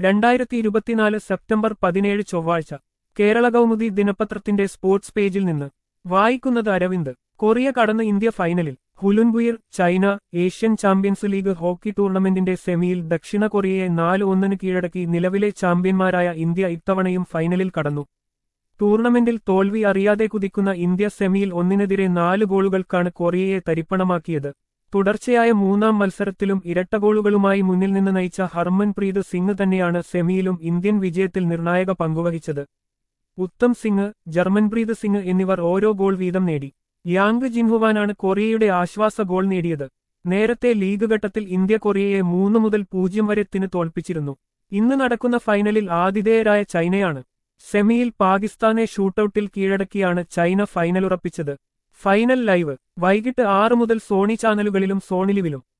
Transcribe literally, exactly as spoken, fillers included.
രണ്ടായിരത്തി ഇരുപത്തിനാല് സെപ്റ്റംബർ പതിനേഴ് ചൊവ്വാഴ്ച കേരള കൗമുദി ദിനപത്രത്തിന്റെ സ്പോർട്സ് പേജിൽ നിന്ന് വായിക്കുന്നത് അരവിന്ദ്. കൊറിയ കടന്ന് ഇന്ത്യ ഫൈനലിൽ. Hulunbuir. China. Asian Champions League hockey ടൂർണമെന്റിന്റെ സെമിയിൽ ദക്ഷിണ കൊറിയയെ നാല് ഒന്നിന് കീഴടക്കി നിലവിലെ ചാമ്പ്യന്മാരായ ഇന്ത്യ ഇത്തവണയും ഫൈനലിൽ കടന്നു. ടൂർണമെന്റിൽ തോൽവി അറിയാതെ കുതിക്കുന്ന ഇന്ത്യ സെമിയിൽ ഒന്നിനെതിരെ നാല് ഗോളുകൾക്കാണ് കൊറിയയെ തരിപ്പണമാക്കിയത്. തുടർച്ചയായ മൂന്നാം മത്സരത്തിലും ഇരട്ട ഗോളുകളുമായി മുന്നിൽ നിന്ന് നയിച്ച ഹർമൻപ്രീത് സിംഗ് തന്നെയാണ് സെമിയിലും ഇന്ത്യൻ വിജയത്തിൽ നിർണായക പങ്കുവഹിച്ചത്. ഉത്തം സിംഗ്, ജർമൻപ്രീത് സിംഗ് എന്നിവർ ഓരോ ഗോൾ വീതം നേടി. യാങ് ജിൻഹുവാനാണ് കൊറിയയുടെ ആശ്വാസ ഗോൾ നേടിയത്. നേരത്തെ ലീഗ് ഘട്ടത്തിൽ ഇന്ത്യ കൊറിയയെ മൂന്ന് മുതൽ പൂജ്യം വരെത്തിന് തോൽപ്പിച്ചിരുന്നു. ഇന്ന് നടക്കുന്ന ഫൈനലിൽ ആതിഥേയരായ ചൈനയാണ്. സെമിയിൽ പാകിസ്ഥാനെ ഷൂട്ടൌട്ടിൽ കീഴടക്കിയാണ് ചൈന ഫൈനലുറപ്പിച്ചത്. ഫൈനൽ ലൈവ് വൈകിട്ട് ആറ് മുതൽ സോണി ചാനലുകളിലും സോണിലിവിലും.